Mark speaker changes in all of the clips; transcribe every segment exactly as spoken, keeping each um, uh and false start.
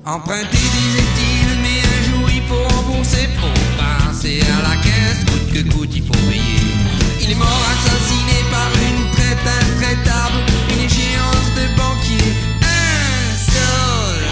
Speaker 1: Emprunter disait-il, mais un jour il faut rembourser. Pour passer à la caisse, coûte que coûte il faut payer. Il est mort assassiné par une traite intraitable, une échéance de banquier insolvable.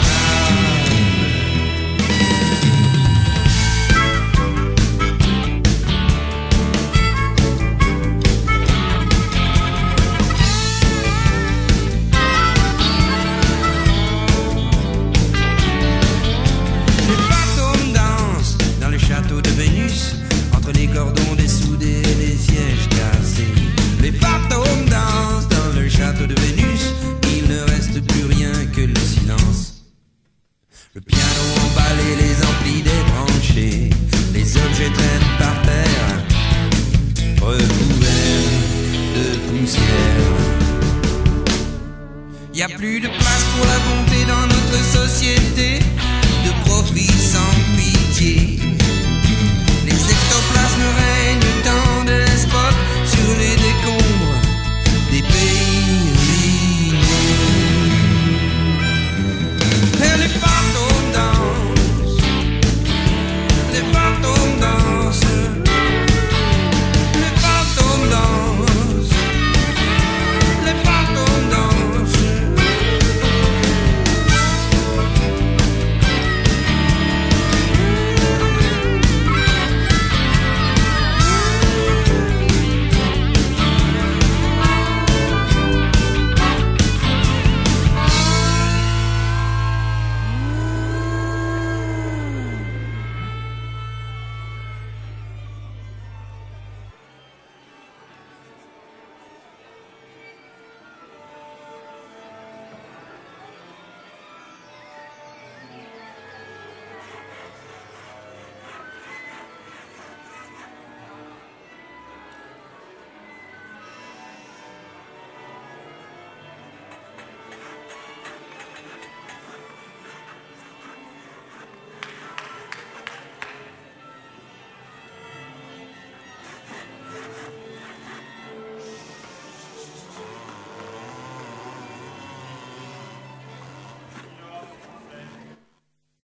Speaker 1: De Vénus, entre les cordons dessoudés et les sièges cassés. Les fantômes dansent dans le château de Vénus. Il ne reste plus rien que le silence. Le piano emballé, les amplis débranchés, les objets traînent par terre, recouverts de poussière. Y a plus de place pour la bonté dans notre société, de profit sans pitié.